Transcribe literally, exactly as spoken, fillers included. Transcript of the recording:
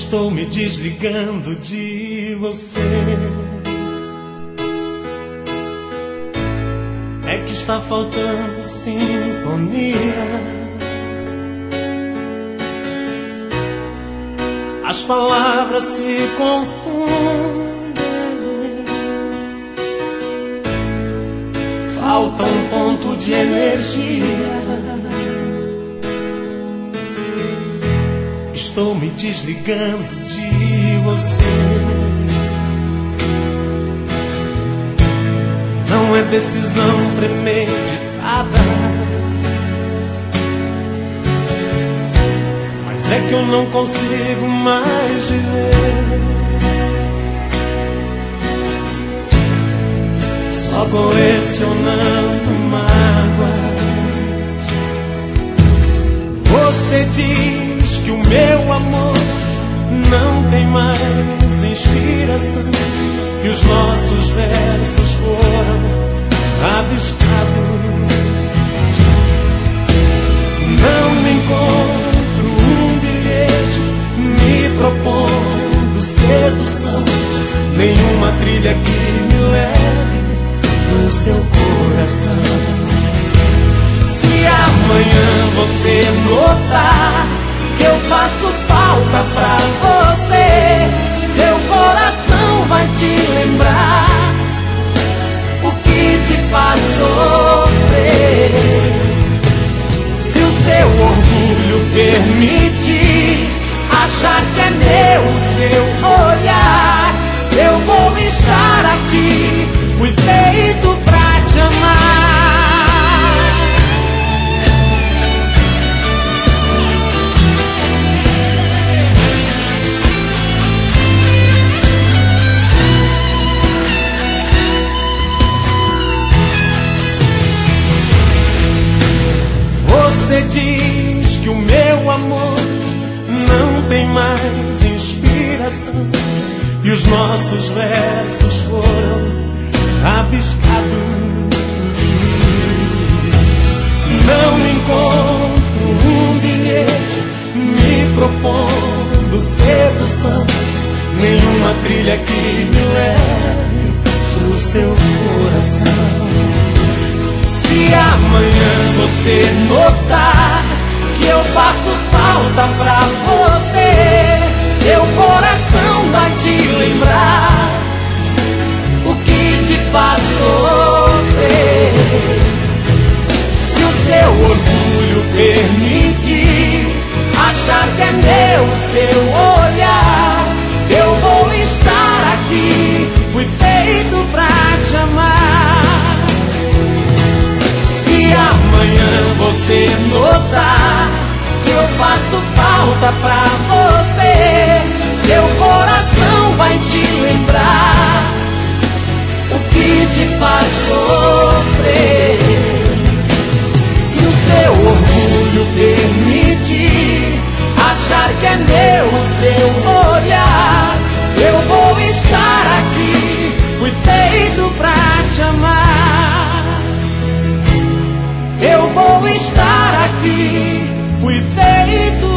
Estou me desligando de você. É que está faltando sintonia. As palavras se confundem. Falta um ponto de energia. Estou me desligando de você. Não é decisão premeditada, mas é que eu não consigo mais viver só colecionando mágoas. Você diz que o meu amor não tem mais inspiração, que os nossos versos foram rabiscados. Não encontro um bilhete me propondo sedução, nenhuma trilha que me leve pro seu coração. Se amanhã você notar que eu faço falta pra você, seu coração vai te lembrar o que te faz sofrer. Se o seu orgulho permitir achar que é meu o seu olhar, eu vou estar aqui, fui feito pra te amar. Você diz que o meu amor não tem mais inspiração, e os nossos versos foram rabiscados. Não encontro um bilhete me propondo sedução, nenhuma trilha que me leve pro seu coração. Se amanhã você notar que eu faço falta pra você, seu coração vai te lembrar o que te faz sofrer. Se o seu orgulho permitir achar que é meu o seu olhar, eu vou estar aqui, fui feito pra te amar. Se amanhã você notar que eu faço falta pra você, seu coração vai te lembrar o que te faz sofrer. Se o seu orgulho permitir achar que é meu o seu olhar, eu vou estar aqui, fui feito pra te amar. Eu vou estar aqui, fui feito